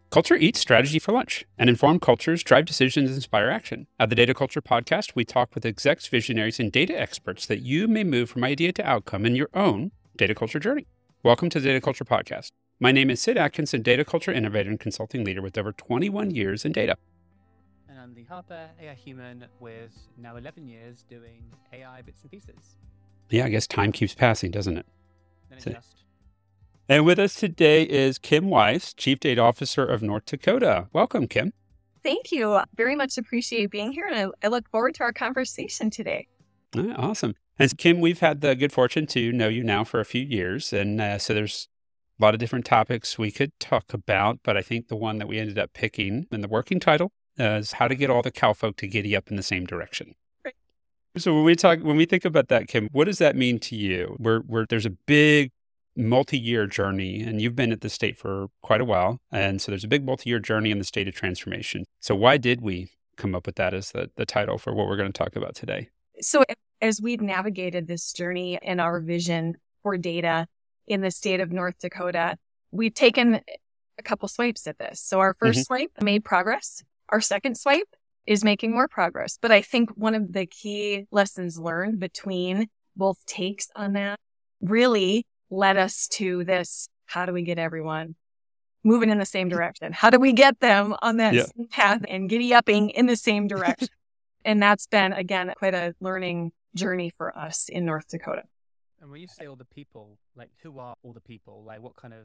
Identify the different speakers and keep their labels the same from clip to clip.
Speaker 1: Culture eats strategy for lunch, and informed cultures drive decisions and inspire action. At the Data Culture Podcast, we talk with execs, visionaries, and data experts that you may move from idea to outcome in your own data culture journey. Welcome to the Data Culture Podcast. My name is Sid Atkinson, data culture innovator and consulting leader with over 21 years in data.
Speaker 2: And I'm Lee Harper, AI human with now 11 years doing AI bits and pieces.
Speaker 1: Yeah, I guess time keeps passing, doesn't it?
Speaker 2: Then it just...
Speaker 1: And with us today is Kim Weiss, Chief Data Officer of North Dakota. Welcome, Kim.
Speaker 3: Thank you. Very much appreciate being here, and I look forward to our conversation today.
Speaker 1: Awesome. And Kim, we've had the good fortune to know you now for a few years, and so there's a lot of different topics we could talk about, but I think the one that we ended up picking in the working title is how to get all the cowfolk to giddy up in the same direction.
Speaker 3: Right.
Speaker 1: So when we think about that, Kim, what does that mean to you? There's a big multi-year journey, and you've been at the state for quite a while. And so there's a big multi-year journey in the state of transformation. So why did we come up with that as the title for what we're going to talk about today?
Speaker 3: So as we've navigated this journey and our vision for data in the state of North Dakota, we've taken a couple swipes at this. So our first swipe made progress. Our second swipe is making more progress. But I think one of the key lessons learned between both takes on that really led us to this: how do we get everyone moving in the same direction? How do we get them on that same path and giddy-upping in the same direction? And that's been, again, quite a learning journey for us in North Dakota.
Speaker 2: And when you say all the people, like who are all the people? Like what kind of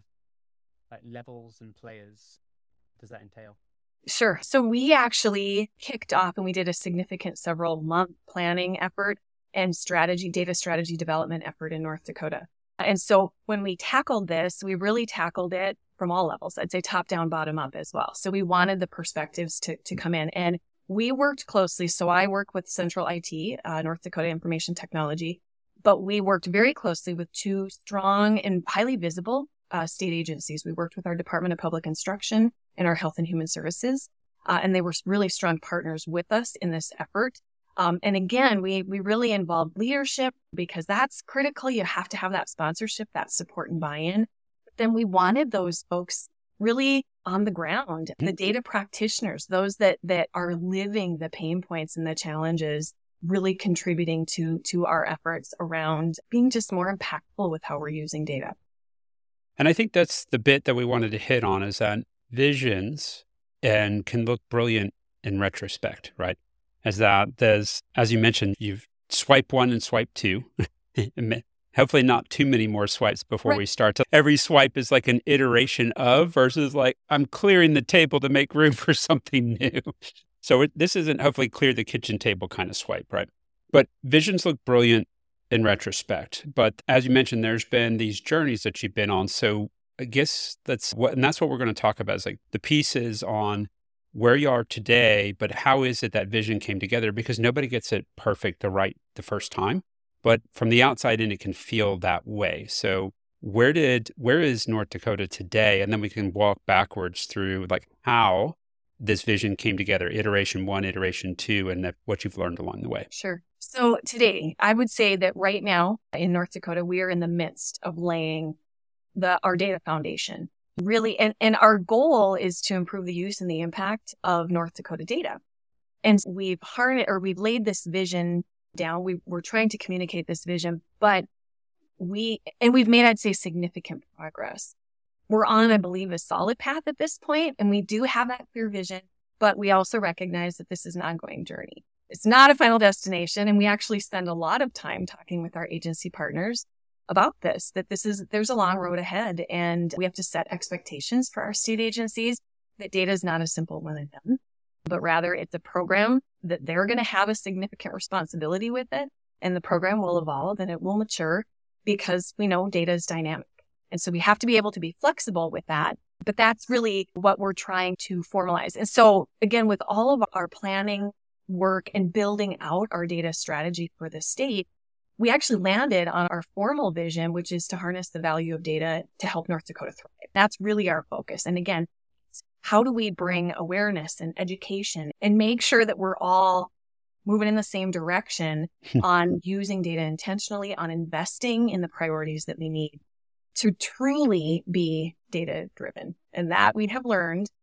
Speaker 2: levels and players does that entail?
Speaker 3: Sure. So we actually kicked off and we did a significant several-month planning effort and data strategy development effort in North Dakota. And so when we tackled this, we really tackled it from all levels. I'd say top down, bottom up as well. So we wanted the perspectives to come in, and we worked closely. So I work with Central IT, North Dakota Information Technology, but we worked very closely with two strong and highly visible state agencies. We worked with our Department of Public Instruction and our Health and Human Services, and they were really strong partners with us in this effort. And again, we really involved leadership because that's critical. You have to have that sponsorship, that support and buy-in. But then we wanted those folks really on the ground, the data practitioners, those that are living the pain points and the challenges, really contributing to our efforts around being just more impactful with how we're using data.
Speaker 1: And I think that's the bit that we wanted to hit on, is that visions and can look brilliant in retrospect, right? As you mentioned, you've swiped one and swiped two. Hopefully not too many more swipes before we start. So every swipe is like an iteration of versus like, I'm clearing the table to make room for something new. So this isn't hopefully clear the kitchen table kind of swipe, right? But visions look brilliant in retrospect. But as you mentioned, there's been these journeys that you've been on. So I guess that's what we're going to talk about, is like the pieces on where you are today, but how is it that vision came together? Because nobody gets it perfect the first time, but from the outside in, it can feel that way. So where is North Dakota today? And then we can walk backwards through like how this vision came together, iteration 1, iteration 2, and what you've learned along the way.
Speaker 3: Sure. So today, I would say that right now in North Dakota, we are in the midst of laying our data foundation. Really, and our goal is to improve the use and the impact of North Dakota data. And we've laid this vision down. We're trying to communicate this vision, but we've made, I'd say, significant progress. We're on, I believe, a solid path at this point, and we do have that clear vision, but we also recognize that this is an ongoing journey. It's not a final destination, and we actually spend a lot of time talking with our agency partners about this, that there's a long road ahead, and we have to set expectations for our state agencies that data is not a simple one and done, but rather it's a program that they're going to have a significant responsibility with it, and the program will evolve and it will mature because we know data is dynamic. And so we have to be able to be flexible with that, but that's really what we're trying to formalize. And so again, with all of our planning work and building out our data strategy for the state, we actually landed on our formal vision, which is to harness the value of data to help North Dakota thrive. That's really our focus. And again, how do we bring awareness and education and make sure that we're all moving in the same direction on using data intentionally, on investing in the priorities that we need to truly be data driven. And that we have learned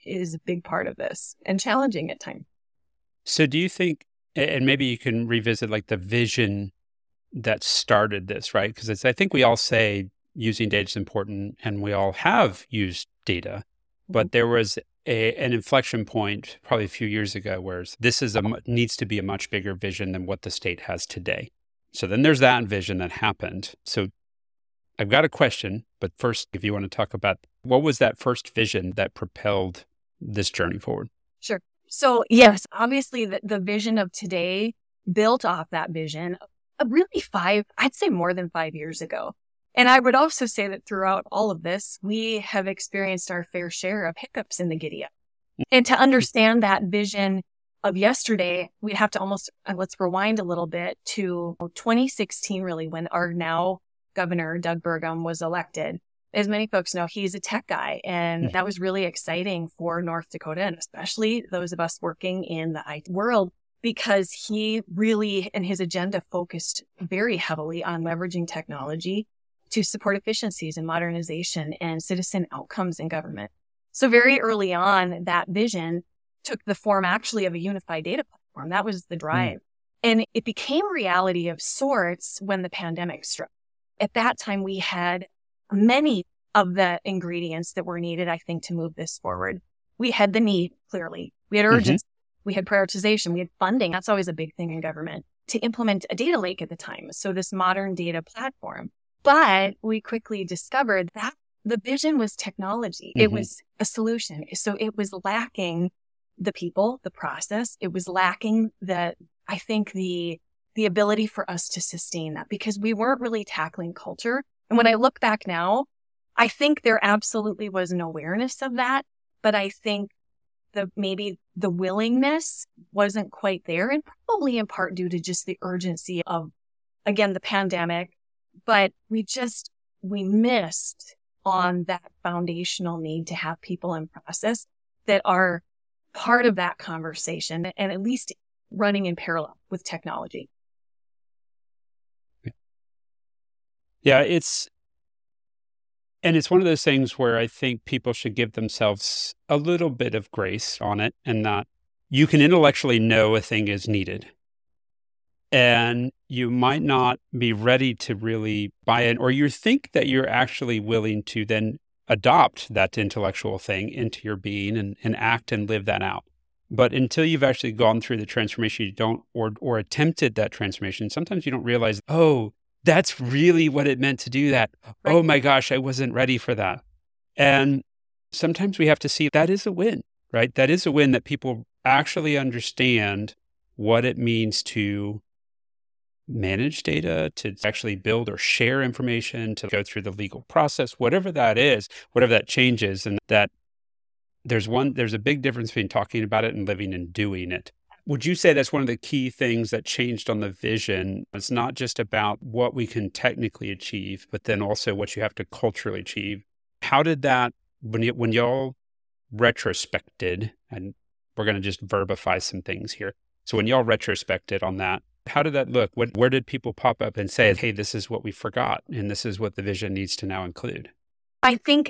Speaker 3: is a big part of this and challenging at times.
Speaker 1: So do you think, and maybe you can revisit like the vision that started this, right? Because I think we all say using data is important and we all have used data, but there was an inflection point probably a few years ago where this needs to be a much bigger vision than what the state has today. So then there's that vision that happened. So I've got a question, but first, if you want to talk about what was that first vision that propelled this journey forward?
Speaker 3: Sure. So yes, obviously the vision of today built off that vision of really I'd say more than 5 years ago. And I would also say that throughout all of this, we have experienced our fair share of hiccups in the giddy up. And to understand that vision of yesterday, we'd have to let's rewind a little bit to 2016, really, when our now Governor Doug Burgum was elected. As many folks know, he's a tech guy, and that was really exciting for North Dakota, and especially those of us working in the IT world, because he really, and his agenda focused very heavily on leveraging technology to support efficiencies and modernization and citizen outcomes in government. So very early on, that vision took the form actually of a unified data platform. That was the drive. And it became a reality of sorts when the pandemic struck. At that time, we had many of the ingredients that were needed, I think, to move this forward. We had the need, clearly. We had urgency. We had prioritization. We had funding. That's always a big thing in government, to implement a data lake at the time. So this modern data platform. But we quickly discovered that the vision was technology. It was a solution. So it was lacking the people, the process. It was lacking the ability for us to sustain that, because we weren't really tackling culture. And when I look back now, I think there absolutely was an awareness of that, but I think maybe the willingness wasn't quite there, and probably in part due to just the urgency of, again, the pandemic. But we missed on that foundational need to have people in process that are part of that conversation and at least running in parallel with technology.
Speaker 1: Yeah, it's one of those things where I think people should give themselves a little bit of grace on it, and that you can intellectually know a thing is needed, and you might not be ready to really buy it, or you think that you're actually willing to then adopt that intellectual thing into your being and act and live that out. But until you've actually gone through the transformation, you don't, or attempted that transformation, sometimes you don't realize, oh, that's really what it meant to do that. Right. Oh my gosh, I wasn't ready for that. And sometimes we have to see that is a win, right? That is a win, that people actually understand what it means to manage data, to actually build or share information, to go through the legal process, whatever that is, whatever that change is. And that there's a big difference between talking about it and living and doing it. Would you say that's one of the key things that changed on the vision? It's not just about what we can technically achieve, but then also what you have to culturally achieve. How did that, when y'all retrospected, and we're going to just verbify some things here. So when y'all retrospected on that, how did that look? Where did people pop up and say, hey, this is what we forgot, and this is what the vision needs to now include?
Speaker 3: I think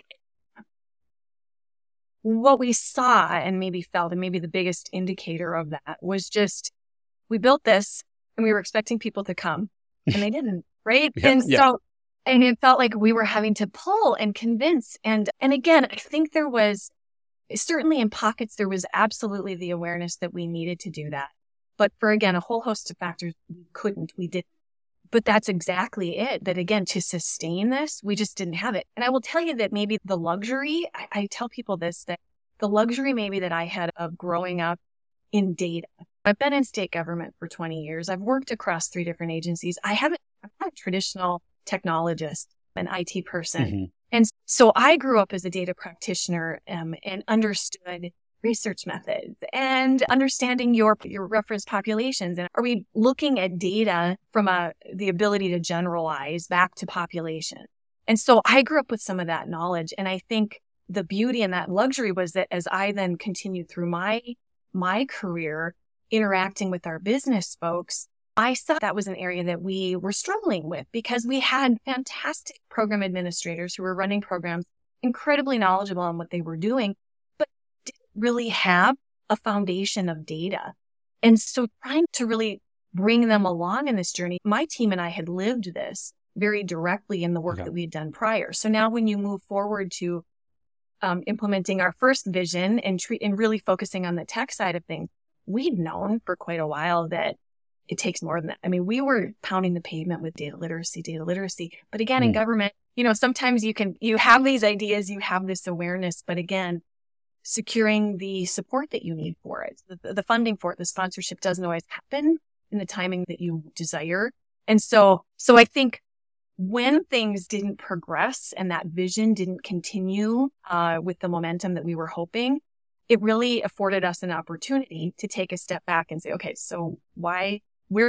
Speaker 3: what we saw and maybe felt, and maybe the biggest indicator of that, was just, we built this and we were expecting people to come and they didn't, right? And it felt like we were having to pull and convince. And again, I think there was, certainly in pockets, there was absolutely the awareness that we needed to do that. But for, again, a whole host of factors, we didn't. But that's exactly it. That, again, to sustain this, we just didn't have it. And I will tell you that maybe the luxury, I tell people this, that the luxury maybe that I had of growing up in data. I've been in state government for 20 years. I've worked across 3 different agencies. I'm not a traditional technologist, an IT person. And so I grew up as a data practitioner and understood research methods and understanding your reference populations. And are we looking at data from the ability to generalize back to population? And so I grew up with some of that knowledge. And I think the beauty and that luxury was that as I then continued through my career interacting with our business folks, I saw that was an area that we were struggling with, because we had fantastic program administrators who were running programs, incredibly knowledgeable on what they were doing, but didn't really have a foundation of data. And so trying to really bring them along in this journey, my team and I had lived this very directly in the work that we had done prior. So now when you move forward to implementing our first vision and really focusing on the tech side of things, we'd known for quite a while that it takes more than that. I mean, we were pounding the pavement with data literacy. But again, in government, sometimes you have these ideas, you have this awareness, but again, securing the support that you need for it, the funding for it, the sponsorship doesn't always happen in the timing that you desire. And so I think when things didn't progress and that vision didn't continue with the momentum that we were hoping, it really afforded us an opportunity to take a step back and say, okay, so where,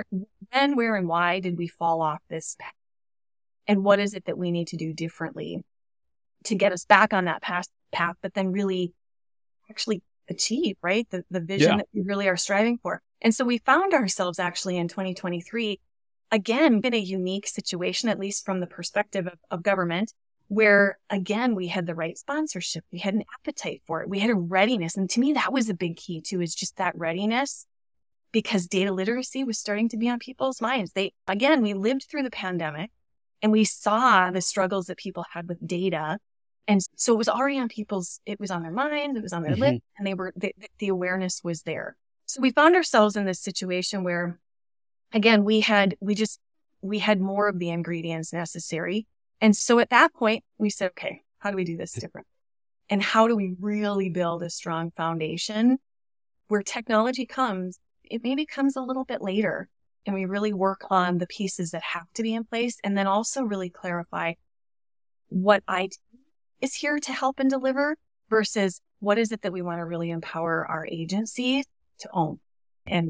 Speaker 3: and why did we fall off this path? And what is it that we need to do differently to get us back on that path, but then really actually achieve, right? The vision that we really are striving for. And so we found ourselves actually in 2023, again, in a unique situation, at least from the perspective of government, where again, we had the right sponsorship. We had an appetite for it. We had a readiness. And to me, that was a big key too, is just that readiness, because data literacy was starting to be on people's minds. We lived through the pandemic and we saw the struggles that people had with data. And so it was already on it was on their minds, it was on their lips, and the awareness was there. So we found ourselves in this situation where, again, we had more of the ingredients necessary. And so at that point, we said, okay, how do we do this different? And how do we really build a strong foundation where technology comes? It maybe comes a little bit later, and we really work on the pieces that have to be in place, and then also really clarify what IT is here to help and deliver versus what is it that we want to really empower our agencies to own. And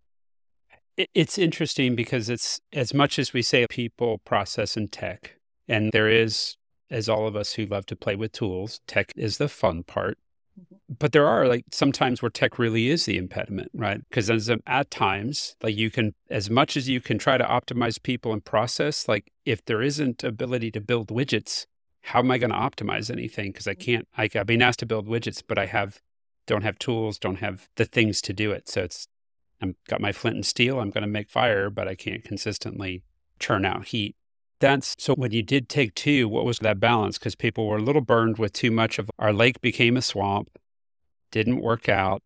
Speaker 1: it's interesting because it's, as much as we say people, process, and tech, and there is, as all of us who love to play with tools, tech is the fun part. But there are sometimes where tech really is the impediment, right? Because at times, you can, as much as you can try to optimize people and process, if there isn't ability to build widgets, how am I going to optimize anything? Because I've been asked to build widgets, but don't have tools, don't have the things to do it. So I've got my flint and steel, I'm going to make fire, but I can't consistently churn out heat. So when you did take two, what was that balance? Because people were a little burned with too much of our lake became a swamp, didn't work out.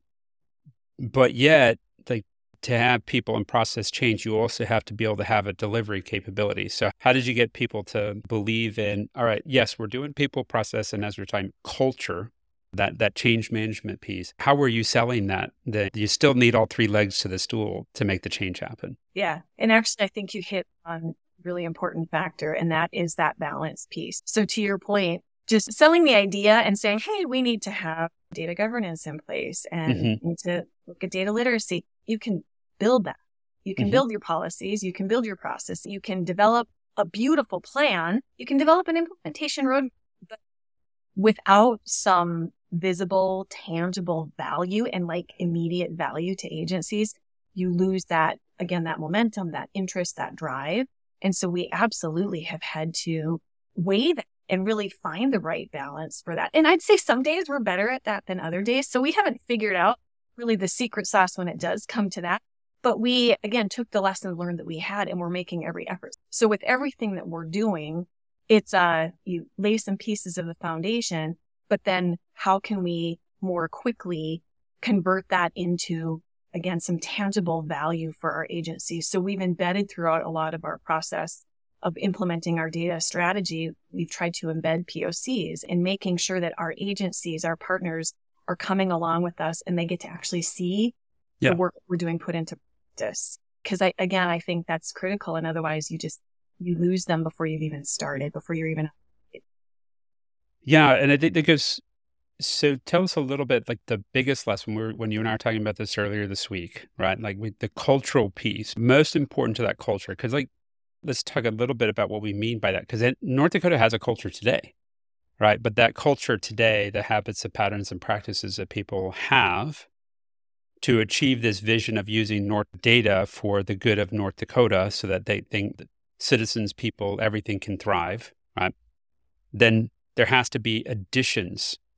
Speaker 1: But yet, to have people and process change, you also have to be able to have a delivery capability. So how did you get people to believe in, all right, yes, we're doing people, process, and as we're talking culture, that change management piece. How were you selling that you still need all three legs to the stool to make the change happen?
Speaker 3: Yeah. And actually, I think you hit on really important factor, and that is that balance piece. So to your point, just selling the idea and saying, hey, we need to have data governance in place and need to look at data literacy. You can build that. You can build your policies. You can build your process. You can develop a beautiful plan. You can develop an implementation roadmap. But without some visible, tangible value and immediate value to agencies, you lose that momentum, that interest, that drive. And so we absolutely have had to weigh that and really find the right balance for that. And I'd say some days we're better at that than other days. So we haven't figured out really the secret sauce when it does come to that. But we, again, took the lessons learned that we had and we're making every effort. So with everything that we're doing, it's you lay some pieces of the foundation, but then how can we more quickly convert that into, again, some tangible value for our agencies? So we've embedded throughout a lot of our process of implementing our data strategy, we've tried to embed POCs and making sure that our agencies, our partners, are coming along with us and they get to actually see the work we're doing put into practice. Because I think that's critical. And otherwise you lose them before you've even started, before you're even.
Speaker 1: Yeah. And I think that goes, so tell us a little bit, the biggest lesson when you and I were talking about this earlier this week, right? With the cultural piece, most important to that culture. Because let's talk a little bit about what we mean by that. Because North Dakota has a culture today, right? But that culture today, the habits, the patterns and practices that people have to achieve this vision of using North data for the good of North Dakota so that they think that citizens, people, everything can thrive, right? Then there has to be additions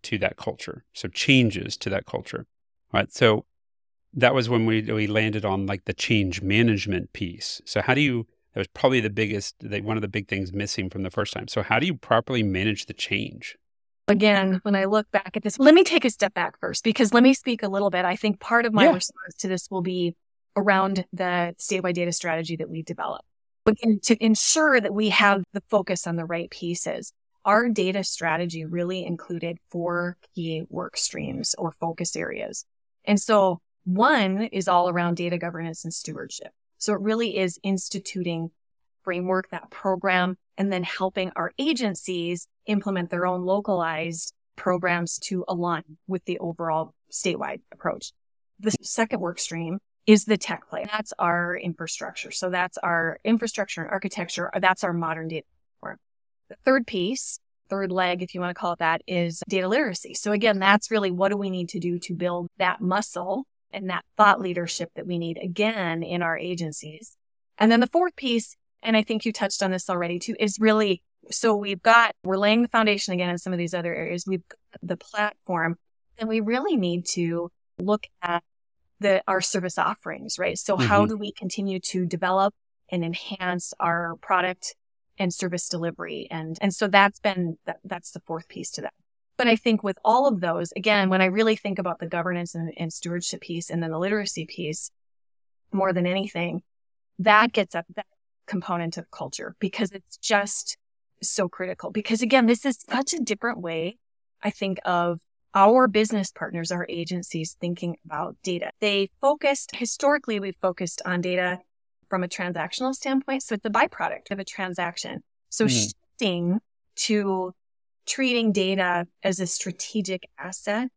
Speaker 1: to that culture. So changes to that culture, right? So that was when we landed on like the change management piece. So how do you, that was probably one of the big things missing from the first time. So how do you properly manage the change?
Speaker 3: Again, when I look back at this, let me take a step back first, because let me speak a little bit. I think part of my response to this will be around the statewide data strategy that we developed. But to ensure that we have the focus on the right pieces, our data strategy really included 4 key work streams or focus areas. And so one is all around data governance and stewardship. So it really is instituting framework, that program, and then helping our agencies implement their own localized programs to align with the overall statewide approach. The second work stream is the tech play. That's our infrastructure. So that's our infrastructure and architecture. That's our modern data platform. The third piece, third leg, if you want to call it that, is data literacy. So again, that's really what do we need to do to build that muscle and that thought leadership that we need, again, in our agencies. And then the fourth piece, and I think you touched on this already too, is really, so we're laying the foundation again in some of these other areas. We've got the platform, and we really need to look at our service offerings, right? So how do we continue to develop and enhance our product and service delivery? And so that's the fourth piece to that. But I think with all of those, again, when I really think about the governance and stewardship piece and then the literacy piece, more than anything, that gets at that component of culture, because it's just so critical. Because again, this is such a different way, I think, of our business partners, our agencies thinking about data. Historically, we've focused on data from a transactional standpoint. So it's a byproduct of a transaction. So shifting to treating data as a strategic asset,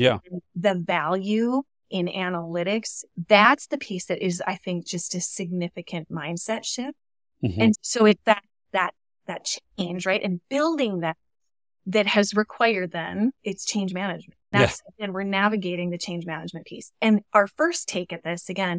Speaker 3: the value in analytics, that's the piece that is, I think, just a significant mindset shift. And so it's that change, right? And building that has required then it's change management. And we're navigating the change management piece. And our first take at this, again,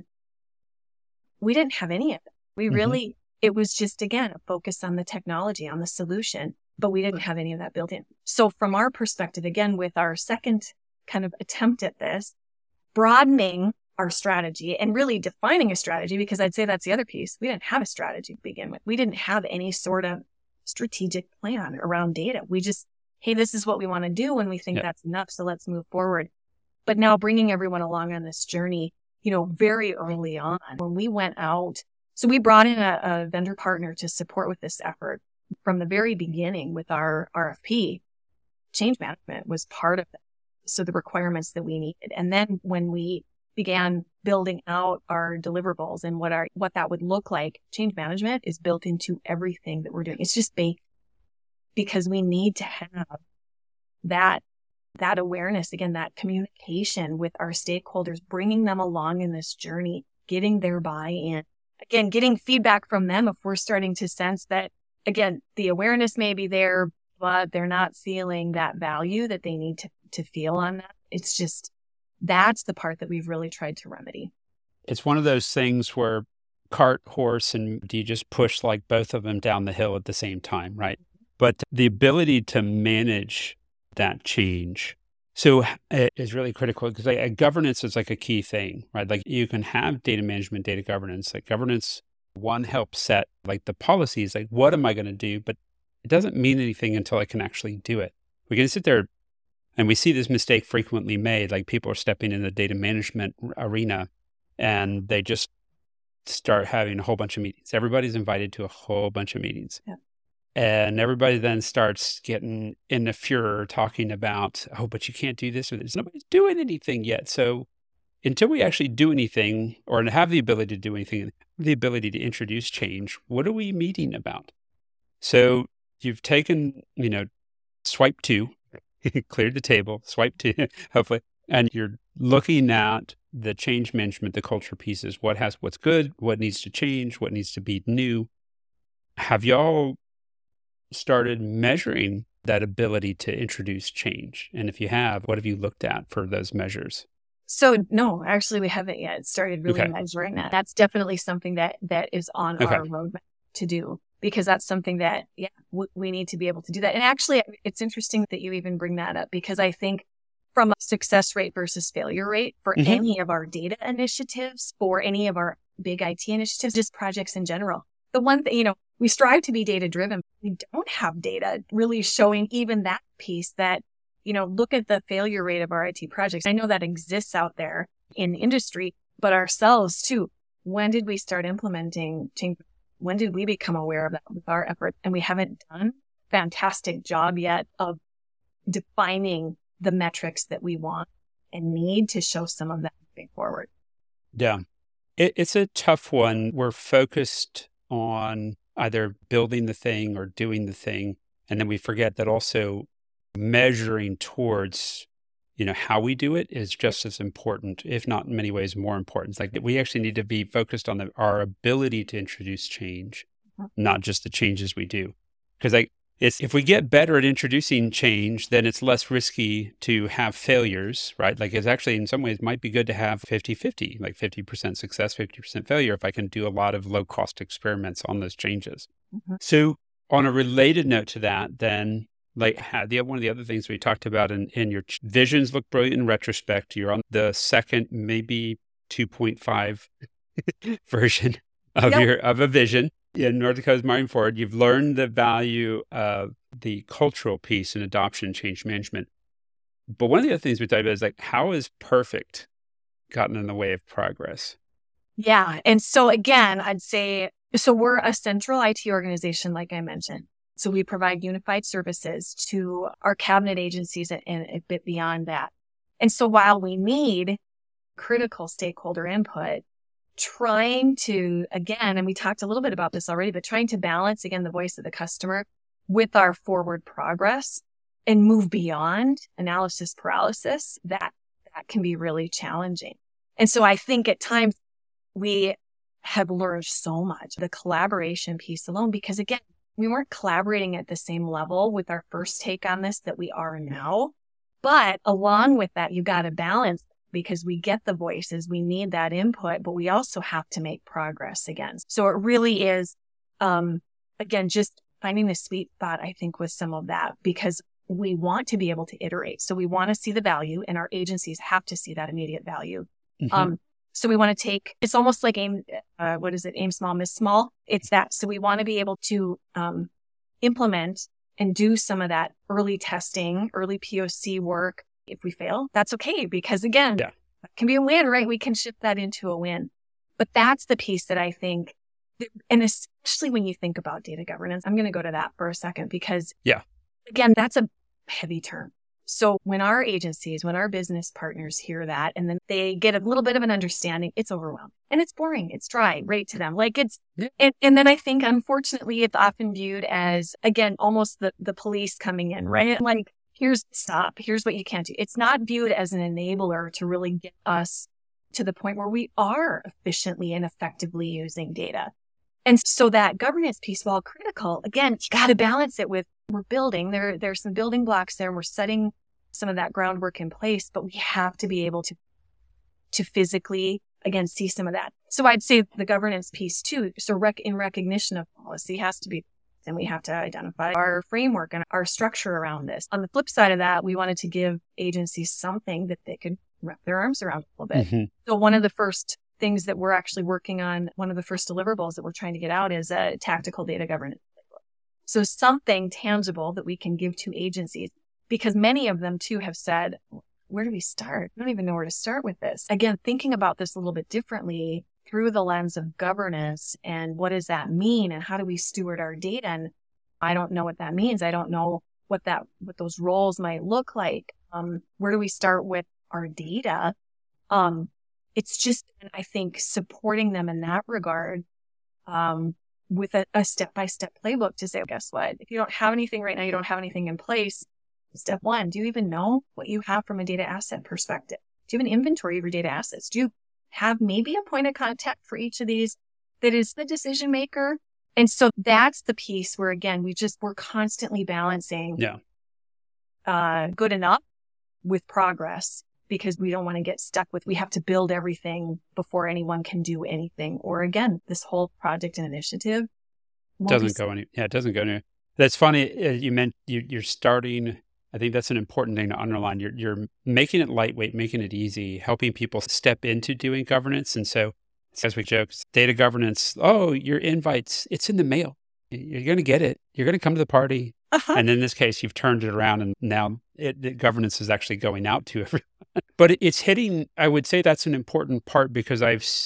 Speaker 3: we didn't have any of it. We really, it was just, again, a focus on the technology, on the solution, but we didn't have any of that built in. So from our perspective, again, with our second kind of attempt at this, broadening our strategy and really defining a strategy, because I'd say that's the other piece. We didn't have a strategy to begin with. We didn't have any sort of strategic plan around data. We just, hey, this is what we want to do, and we think that's enough, so let's move forward. But now bringing everyone along on this journey, very early on when we went out, so we brought in a vendor partner to support with this effort from the very beginning with our RFP. Change management was part of it. So the requirements that we needed. And then when we began building out our deliverables and what that would look like, change management is built into everything that we're doing. It's just baked, because we need to have that awareness, again, that communication with our stakeholders, bringing them along in this journey, getting their buy-in, again, getting feedback from them if we're starting to sense that, again, the awareness may be there, but they're not feeling that value that they need to feel on that. It's just, that's the part that we've really tried to remedy.
Speaker 1: It's one of those things where cart, horse, and do you just push like both of them down the hill at the same time, right? But the ability to manage that change is really critical, because governance is like a key thing, right? Like you can have data management, data governance. Like governance, one helps set like the policies, like what am I going to do? But it doesn't mean anything until I can actually do it. We can sit there, and we see this mistake frequently made, like people are stepping in the data management arena and they just start having a whole bunch of meetings. Everybody's invited to a whole bunch of meetings. Yeah. And everybody then starts getting in a furor talking about, oh, but you can't do this or this. Nobody's doing anything yet. So until we actually do anything or have the ability to do anything, the ability to introduce change, what are we meeting about? So you've taken, swipe 2, cleared the table, swipe 2, hopefully, and you're looking at the change management, the culture pieces, what's good, what needs to change, what needs to be new. Have y'all started measuring that ability to introduce change? And if you have, what have you looked at for those measures?
Speaker 3: So no, actually we haven't yet started really measuring that. That's definitely something that is on our roadmap to do. because that's something that, we need to be able to do that. And actually, it's interesting that you even bring that up, because I think from a success rate versus failure rate for any of our data initiatives, for any of our big IT initiatives, just projects in general, the one that, we strive to be data driven. We don't have data really showing even that piece that, look at the failure rate of our IT projects. I know that exists out there in industry, but ourselves too. When did we start implementing change? When did we become aware of that with our efforts? And we haven't done a fantastic job yet of defining the metrics that we want and need to show some of that moving forward.
Speaker 1: Yeah. It's a tough one. We're focused on either building the thing or doing the thing. And then we forget that also measuring towards, how we do it is just as important, if not in many ways more important. It's like we actually need to be focused on our ability to introduce change, not just the changes we do. Because if we get better at introducing change, then it's less risky to have failures, right? Like it's actually in some ways might be good to have 50-50, like 50% success, 50% failure, if I can do a lot of low cost experiments on those changes. So on a related note to that, then like one of the other things we talked about in your visions look brilliant in retrospect. You're on the second, maybe 2.5 version of of a vision. In North Dakota's Marching Forward, you've learned the value of the cultural piece in adoption and change management. But one of the other things we talked about is like, how has perfect gotten in the way of progress?
Speaker 3: Yeah. And so again, I'd say, so we're a central IT organization, like I mentioned. So we provide unified services to our cabinet agencies and a bit beyond that. And so while we need critical stakeholder input, trying to, again, and we talked a little bit about this already, but trying to balance, again, the voice of the customer with our forward progress and move beyond analysis paralysis, that can be really challenging. And so I think at times we have learned so much, the collaboration piece alone, because again, we weren't collaborating at the same level with our first take on this that we are now. But along with that, you got to balance, because we get the voices, we need that input, but we also have to make progress again. So it really is, again, just finding the sweet spot, I think, with some of that, because we want to be able to iterate. So we want to see the value, and our agencies have to see that immediate value. So we want to take, it's almost like aim small, miss small. It's that. So we want to be able to implement and do some of that early testing, early POC work. If we fail, that's okay, because again, that can be a win, right? We can shift that into a win. But that's the piece that I think, and especially when you think about data governance, I'm going to go to that for a second, because again, that's a heavy term. So when our agencies, when our business partners hear that, and then they get a little bit of an understanding, it's overwhelming and it's boring. It's dry, right, to them. Like it's, and then I think, unfortunately, it's often viewed as, again, almost the police coming in, right? Like, here's what you can't do. It's not viewed as an enabler to really get us to the point where we are efficiently and effectively using data. And so that governance piece, while critical, again, you got to balance it with, we're building, there's some building blocks there, and we're setting some of that groundwork in place, but we have to be able to physically, again, see some of that. So I'd say the governance piece too. So in recognition of policy has to be, and we have to identify our framework and our structure around this. On the flip side of that, we wanted to give agencies something that they could wrap their arms around a little bit. So one of the first things that we're actually working on, one of the first deliverables that we're trying to get out is a tactical data governance. So something tangible that we can give to agencies, because many of them too have said, where do we start? I don't even know where to start with this. Again, thinking about this a little bit differently through the lens of governance, and what does that mean, and how do we steward our data? And I don't know what that means. I don't know what those roles might look like. Where do we start with our data? It's just, I think, supporting them in that regard, with a step-by-step playbook to say, guess what? If you don't have anything right now, you don't have anything in place. Step one, do you even know what you have from a data asset perspective? Do you have an inventory of your data assets? Do you have maybe a point of contact for each of these that is the decision maker? And so that's the piece where, again, we're constantly balancing good enough with progress, because we don't want to get stuck with, we have to build everything before anyone can do anything. Or again, this whole project and initiative
Speaker 1: Doesn't go any. Yeah, it doesn't go anywhere. That's funny. You meant you're starting. I think that's an important thing to underline. You're making it lightweight, making it easy, helping people step into doing governance. And so, as we joke, data governance. Oh, your invites. It's in the mail. You're going to get it. You're going to come to the party. And in this case, you've turned it around, and now the governance is actually going out to everyone. But it's hitting. I would say that's an important part because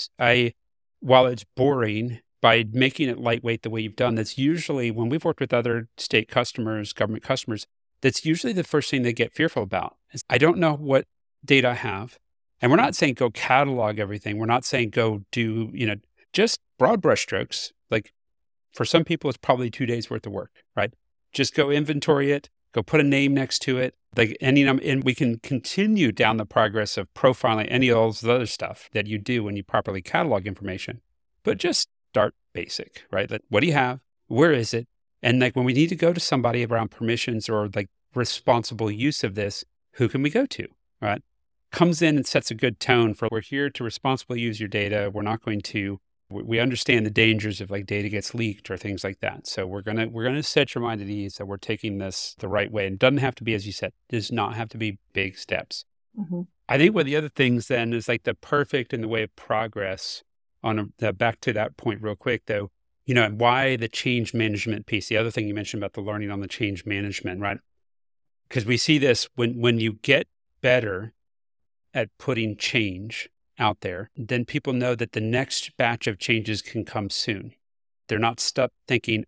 Speaker 1: while it's boring, by making it lightweight the way you've done, that's usually when we've worked with other state customers, government customers, that's usually the first thing they get fearful about. Is, I don't know what data I have. And we're not saying go catalog everything. We're not saying go do, just broad brushstrokes. Like for some people, it's probably 2 days worth of work, right? Just go inventory it, go put a name next to it. Like and we can continue down the progress of profiling any of those other stuff that you do when you properly catalog information. But just start basic, right? Like, what do you have? Where is it? And like when we need to go to somebody around permissions or like responsible use of this, who can we go to, right? Comes in and sets a good tone for we're here to responsibly use your data. We're not going to, we understand the dangers of like data gets leaked or things like that. So we're gonna set your mind at ease that we're taking this the right way. And it doesn't have to be, as you said, does not have to be big steps.
Speaker 3: Mm-hmm.
Speaker 1: I think one of the other things then is like the perfect in the way of progress back to that point real quick though, and why the change management piece, the other thing you mentioned about the learning on the change management, right? Because we see this when you get better at putting change out there, then people know that the next batch of changes can come soon. They're not stuck thinking,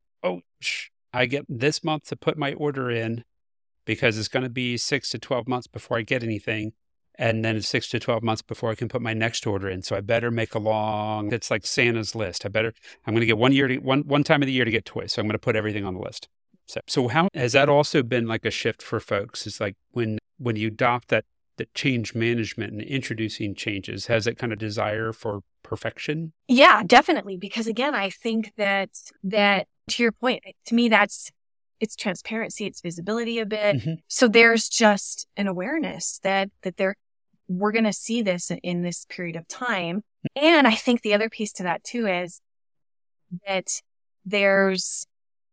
Speaker 1: I get this month to put my order in because it's going to be 6 to 12 months before I get anything. And then it's 6 to 12 months before I can put my next order in. So I better make it's like Santa's list. I'm going to get one time of the year to get toys. So I'm going to put everything on the list. So how has that also been like a shift for folks? It's like when you adopt that change management and introducing changes, has that kind of desire for perfection?
Speaker 3: Yeah, definitely. Because again, I think that to your point, to me, it's transparency, it's visibility a bit.
Speaker 1: Mm-hmm.
Speaker 3: So there's just an awareness that we're going to see this in this period of time. And I think the other piece to that too is that there's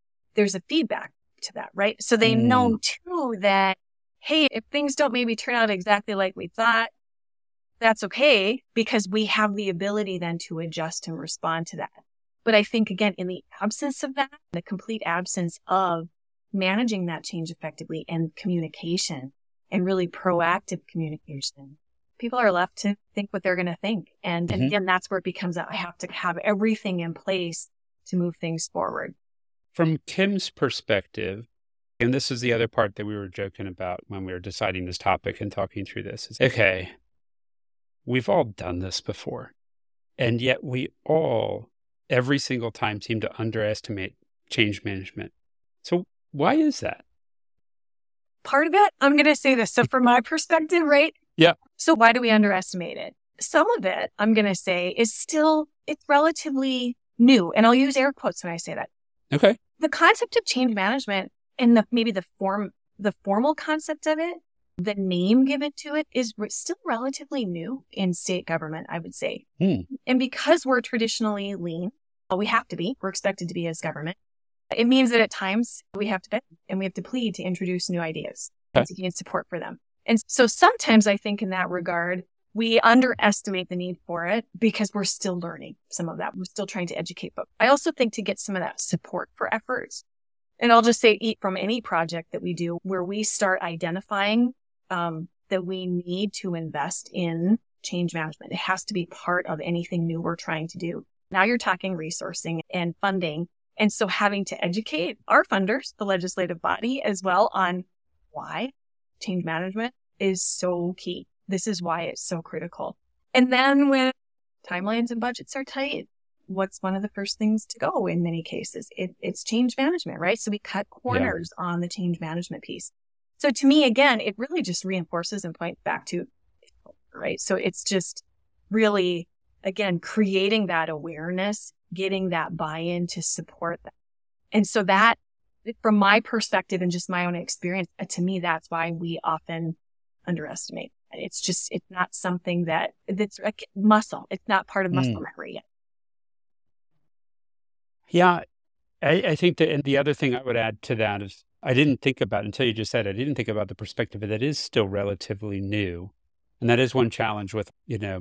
Speaker 3: a feedback to that, right? So they know too that, hey, if things don't maybe turn out exactly like we thought, that's okay because we have the ability then to adjust and respond to that. But I think again, in the absence of that, the complete absence of managing that change effectively and communication and really proactive communication, people are left to think what they're going to think. And again, that's where it becomes that I have to have everything in place to move things forward.
Speaker 1: From Kim's perspective, and this is the other part that we were joking about when we were deciding this topic and talking through this, is, okay, we've all done this before. And yet we all, every single time, seem to underestimate change management. So why is that?
Speaker 3: Part of it, I'm going to say this. So from my perspective, right?
Speaker 1: Yeah.
Speaker 3: So why do we underestimate it? Some of it, I'm going to say, it's relatively new. And I'll use air quotes when I say that.
Speaker 1: Okay.
Speaker 3: The concept of change management and maybe the formal concept of it, the name given to it is still relatively new in state government, I would say. And because we're traditionally lean, we have to be, we're expected to be as government. It means that at times we have to beg and we have to plead to introduce new ideas and to gain support for them. And so sometimes I think in that regard, we underestimate the need for it because we're still learning some of that. We're still trying to educate folks. I also think to get some of that support for efforts, and I'll just say from any project that we do where we start identifying that we need to invest in change management. It has to be part of anything new we're trying to do. Now you're talking resourcing and funding. And so having to educate our funders, the legislative body as well, on why change management is so key. This is why it's so critical. And then when timelines and budgets are tight, what's one of the first things to go in many cases? It's change management, right? So we cut corners on the change management piece. So to me, again, it really just reinforces and points back to, right? So it's just really, again, creating that awareness, getting that buy-in to support that. And so that, from my perspective and just my own experience, to me, that's why we often underestimate. It's not something that's like muscle. It's not part of muscle memory yet.
Speaker 1: Yeah. I think that, and the other thing I would add to that is I didn't think about until you just said it, I didn't think about the perspective that is still relatively new. And that is one challenge with,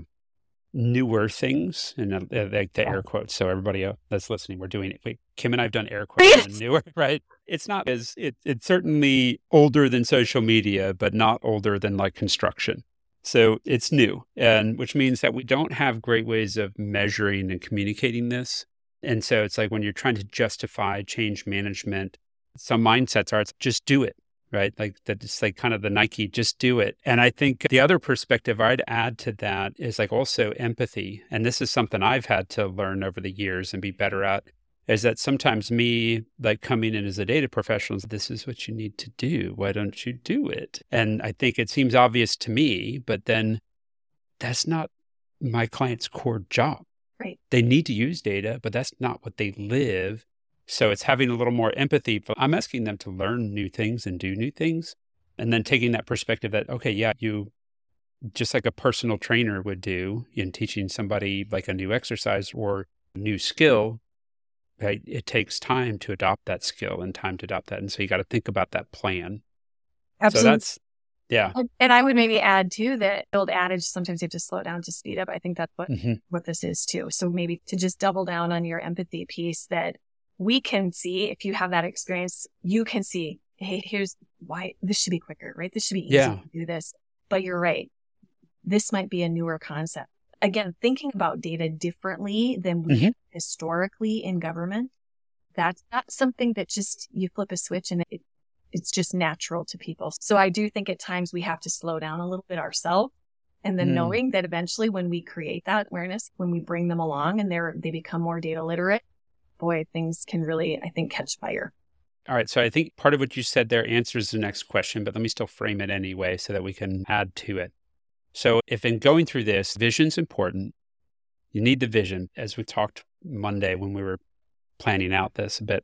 Speaker 1: newer things and like the air quotes. So everybody that's listening, we're doing it. Wait, Kim and I've done air quotes on newer, right? It's not as, it's certainly older than social media, but not older than like construction. So it's new, and which means that we don't have great ways of measuring and communicating this. And so it's like when you're trying to justify change management, some mindsets are, it's just do it, right? Like that's like kind of the Nike, just do it. And I think the other perspective I'd add to that is like also empathy. And this is something I've had to learn over the years and be better at, is that sometimes me, like coming in as a data professional, this is what you need to do. Why don't you do it? And I think it seems obvious to me, but then that's not my client's core job.
Speaker 3: Right.
Speaker 1: They need to use data, but that's not what they live. So it's having a little more empathy. I'm asking them to learn new things and do new things. And then taking that perspective that, okay, yeah, you just like a personal trainer would do in teaching somebody like a new exercise or new skill, right? It takes time to adopt that skill and time to adopt that. And so you got to think about that plan.
Speaker 3: Absolutely.
Speaker 1: So that's, yeah.
Speaker 3: And I would maybe add too that old adage, sometimes you have to slow down to speed up. I think that's what this is too. So maybe to just double down on your empathy piece, that we can see, if you have that experience, you can see, hey, here's why this should be quicker, right? This should be easy to do this. But you're right. This might be a newer concept. Again, thinking about data differently than we have historically in government, that's not something that just you flip a switch and it's just natural to people. So I do think at times we have to slow down a little bit ourselves, and then knowing that eventually when we create that awareness, when we bring them along and they become more data literate, boy, things can really, I think, catch fire.
Speaker 1: All right. So I think part of what you said there answers the next question, but let me still frame it anyway so that we can add to it. So if in going through this, vision's important. You need the vision, as we talked Monday when we were planning out this a bit.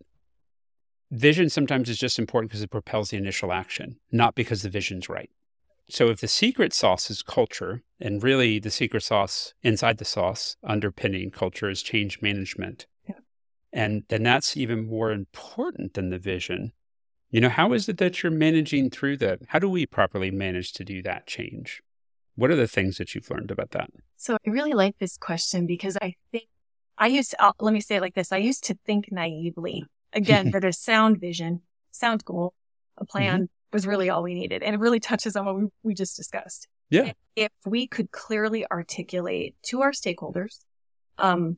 Speaker 1: Vision sometimes is just important because it propels the initial action, not because the vision's right. So if the secret sauce is culture, and really the secret sauce inside the sauce underpinning culture is change management, and then that's even more important than the vision. How is it that you're managing through that? How do we properly manage to do that change? What are the things that you've learned about that?
Speaker 3: So I really like this question because I think let me say it like this. I used to think naively, again, that a sound vision, sound goal, a plan was really all we needed. And it really touches on what we just discussed.
Speaker 1: Yeah.
Speaker 3: If we could clearly articulate to our stakeholders, and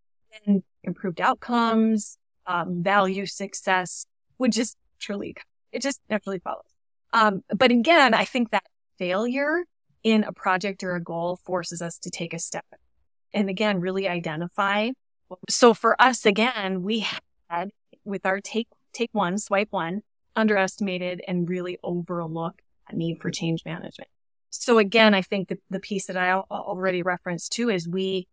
Speaker 3: improved outcomes, value success would just naturally follows. But again, I think that failure in a project or a goal forces us to take a step and again, really identify. So for us, again, we had with our take one, swipe one, underestimated and really overlooked that need for change management. So again, I think the piece that I already referenced too is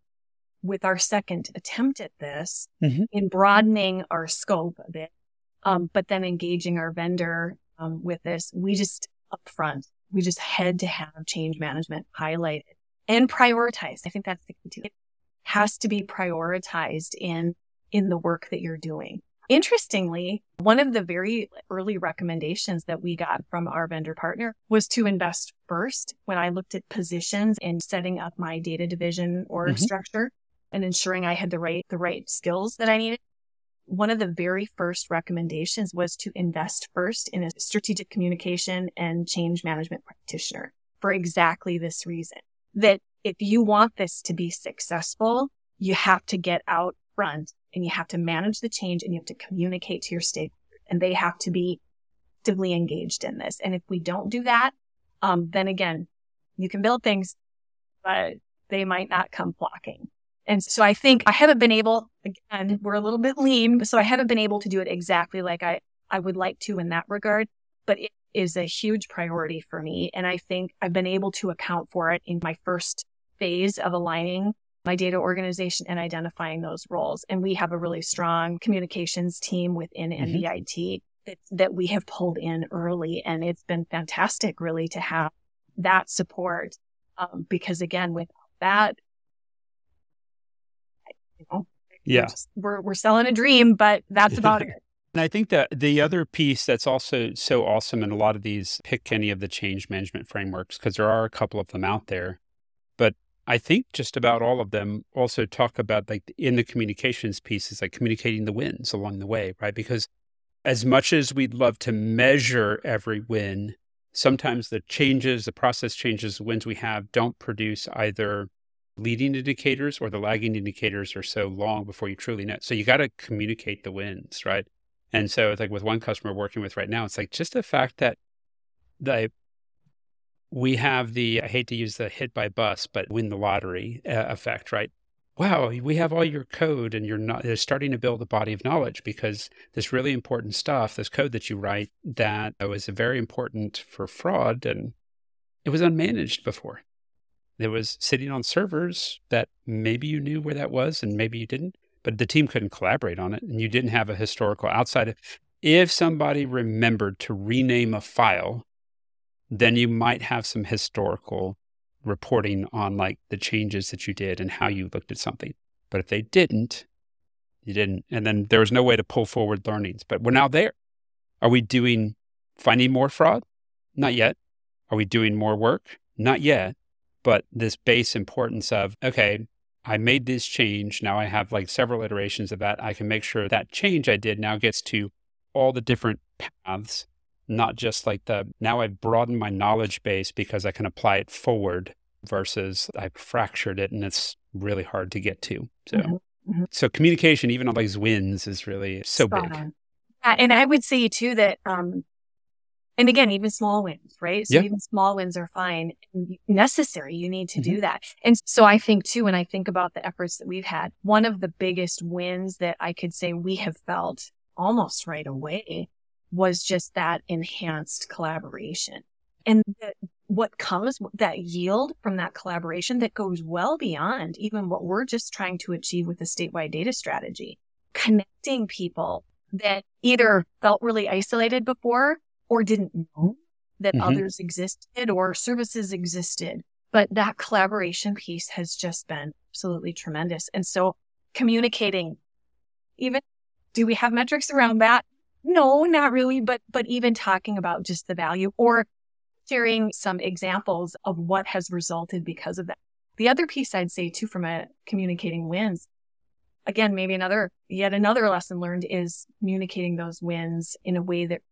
Speaker 3: with our second attempt at this, in broadening our scope a bit, but then engaging our vendor with this, we just upfront, we just had to have change management highlighted and prioritized. I think that's the key too. It has to be prioritized in the work that you're doing. Interestingly, one of the very early recommendations that we got from our vendor partner was to invest first. When I looked at positions and setting up my data division org structure and ensuring I had the right skills that I needed, one of the very first recommendations was to invest first in a strategic communication and change management practitioner for exactly this reason. That if you want this to be successful, you have to get out front and you have to manage the change and you have to communicate to your stakeholders and they have to be actively engaged in this. And if we don't do that, then again, you can build things, but they might not come flocking. And so I think I haven't been able, again, we're a little bit lean, so I haven't been able to do it exactly like I would like to in that regard, but it is a huge priority for me. And I think I've been able to account for it in my first phase of aligning my data organization and identifying those roles. And we have a really strong communications team within NDIT that we have pulled in early. And it's been fantastic really to have that support. Because again, without that,
Speaker 1: Yeah.
Speaker 3: We're selling a dream, but that's about it.
Speaker 1: And I think that the other piece that's also so awesome in a lot of these, pick any of the change management frameworks, because there are a couple of them out there, but I think just about all of them also talk about, like, in the communications pieces, like communicating the wins along the way, right? Because as much as we'd love to measure every win, sometimes the changes, the process changes, the wins we have don't produce either leading indicators, or the lagging indicators are so long before you truly know. So you got to communicate the wins, right? And so it's like with one customer we're working with right now, it's like just the fact that we have the, I hate to use the hit by bus, but win the lottery effect, right? Wow, we have all your code and they're starting to build a body of knowledge because this really important stuff, this code that you write that was very important for fraud, and it was unmanaged before. It was sitting on servers that maybe you knew where that was and maybe you didn't, but the team couldn't collaborate on it, and you didn't have a historical outside of, if somebody remembered to rename a file, then you might have some historical reporting on, like, the changes that you did and how you looked at something. But if they didn't, you didn't. And then there was no way to pull forward learnings, but we're now there. Are we finding more fraud? Not yet. Are we doing more work? Not yet. But this base importance of, okay, I made this change. Now I have like several iterations of that. I can make sure that change I did now gets to all the different paths, not just like now I've broadened my knowledge base because I can apply it forward versus I've fractured it and it's really hard to get to. So, so communication, even on these wins, is really so big.
Speaker 3: And I would say too that, and again, even small wins, right? So even small wins are fine and necessary. You need to do that. And so I think too, when I think about the efforts that we've had, one of the biggest wins that I could say we have felt almost right away was just that enhanced collaboration. And what comes, that yield from that collaboration that goes well beyond even what we're just trying to achieve with the statewide data strategy, connecting people that either felt really isolated before or didn't know that others existed or services existed. But that collaboration piece has just been absolutely tremendous. And so communicating, even, do we have metrics around that? No, not really. But even talking about just the value or sharing some examples of what has resulted because of that. The other piece I'd say too, from a communicating wins, again, maybe yet another lesson learned is communicating those wins in a way that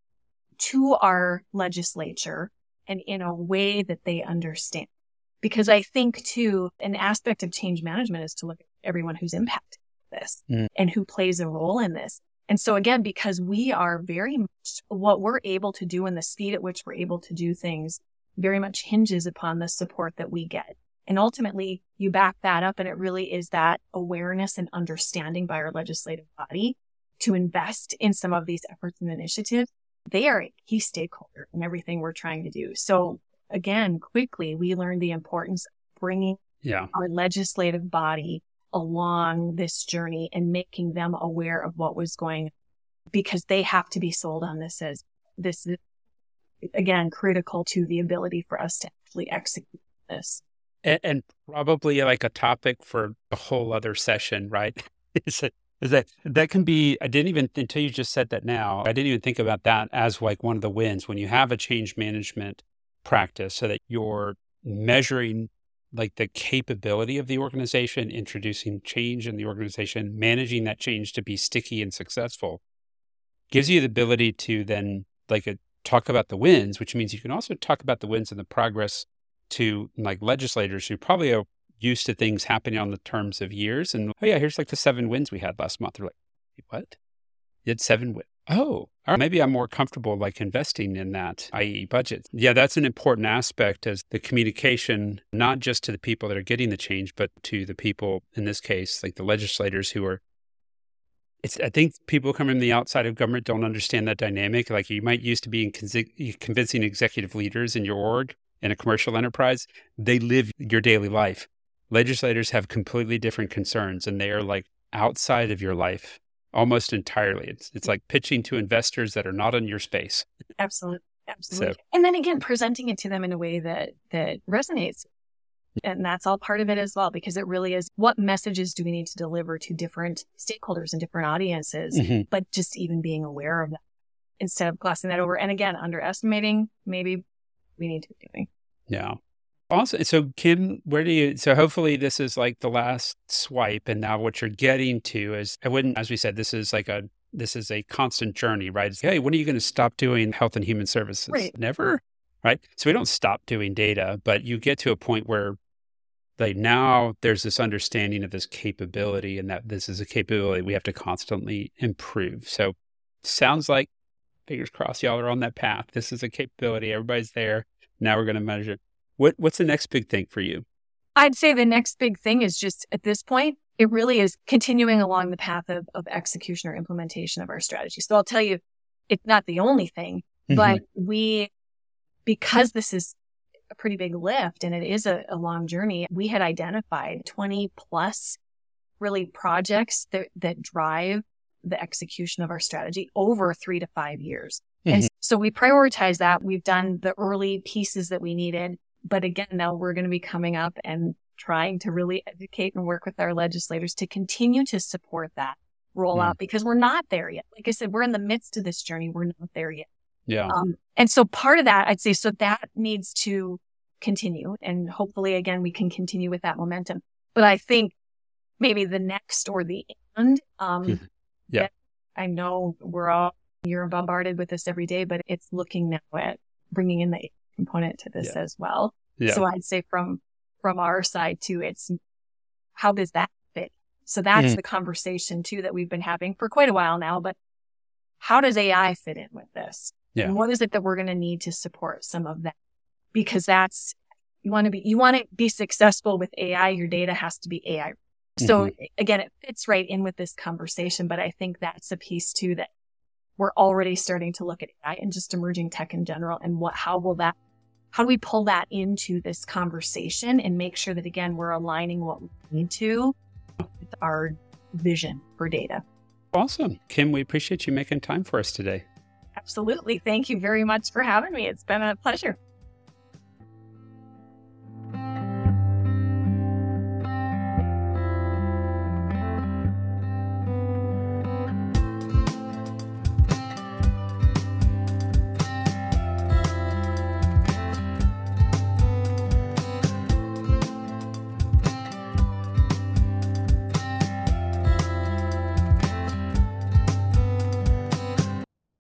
Speaker 3: to our legislature and in a way that they understand. Because I think too, an aspect of change management is to look at everyone who's impacted by this and who plays a role in this. And so again, because we are very much, what we're able to do and the speed at which we're able to do things very much hinges upon the support that we get. And ultimately, you back that up, and it really is that awareness and understanding by our legislative body to invest in some of these efforts and initiatives. They are a key stakeholder in everything we're trying to do. So again, quickly, we learned the importance of bringing our legislative body along this journey and making them aware of what was going on, because they have to be sold on this as this is, again, critical to the ability for us to actually execute this.
Speaker 1: And probably like a topic for a whole other session, right? Is that can be, I didn't even, until you just said that now, I didn't even think about that as like one of the wins when you have a change management practice, so that you're measuring like the capability of the organization, introducing change in the organization, managing that change to be sticky and successful, gives you the ability to then talk about the wins, which means you can also talk about the wins and the progress to like legislators who probably are used to things happening on the terms of years. And, oh yeah, here's like the 7 wins we had last month. They're like, what? You had 7 wins? Oh, all right. Maybe I'm more comfortable like investing in that, i.e. budget. Yeah, that's an important aspect, as the communication, not just to the people that are getting the change, but to the people, in this case, like the legislators who are, I think people coming from the outside of government don't understand that dynamic. Like, you might used to be convincing executive leaders in your org in a commercial enterprise. They live your daily life. Legislators have completely different concerns, and they are like outside of your life almost entirely. It's like pitching to investors that are not in your space.
Speaker 3: Absolutely. So, and then again, presenting it to them in a way that resonates. And that's all part of it as well, because it really is what messages do we need to deliver to different stakeholders and different audiences, but just even being aware of that instead of glossing that over. And again, underestimating maybe we need to be doing.
Speaker 1: Yeah. Awesome. So Kim, so hopefully this is like the last swipe. And now what you're getting to is, as we said, this is a constant journey, right? It's, hey, when are you going to stop doing health and human services?
Speaker 3: Right.
Speaker 1: Never, right? So we don't stop doing data, but you get to a point where like now there's this understanding of this capability and that this is a capability we have to constantly improve. So sounds like, fingers crossed, y'all are on that path. This is a capability. Everybody's there. Now we're going to measure. What's the next big thing for you?
Speaker 3: I'd say the next big thing is just at this point, it really is continuing along the path of execution or implementation of our strategy. So I'll tell you, it's not the only thing, but because this is a pretty big lift and it is a long journey, we had identified 20 plus really projects that drive the execution of our strategy over 3 to 5 years. And so we prioritize that. We've done the early pieces that we needed. But again, now we're going to be coming up and trying to really educate and work with our legislators to continue to support that rollout because we're not there yet. Like I said, we're in the midst of this journey. We're not there yet.
Speaker 1: Yeah.
Speaker 3: And so part of that, I'd say, so that needs to continue. And hopefully, again, we can continue with that momentum. But I think maybe the next or the end, I know you're bombarded with this every day, but it's looking now at bringing in the component to this as well. Yeah. So I'd say from our side too, it's how does that fit? So that's the conversation too that we've been having for quite a while now, but how does AI fit in with this? Yeah. And what is it that we're going to need to support some of that? Because you want to be successful with AI, your data has to be AI. So again, it fits right in with this conversation, but I think that's a piece too that we're already starting to look at AI and just emerging tech in general and how do we pull that into this conversation and make sure that, again, we're aligning what we need to with our vision for data.
Speaker 1: Awesome. Kim, we appreciate you making time for us today.
Speaker 3: Absolutely. Thank you very much for having me. It's been a pleasure.